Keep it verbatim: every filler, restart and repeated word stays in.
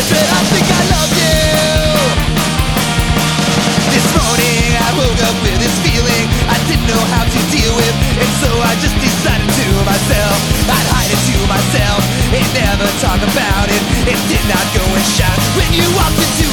hundred, I think I love you. This morning I woke up with this feeling I didn't know how to deal with, and so I just decided to myself I'd hide it to myself and never talk about it, and did not go and shout when you walked into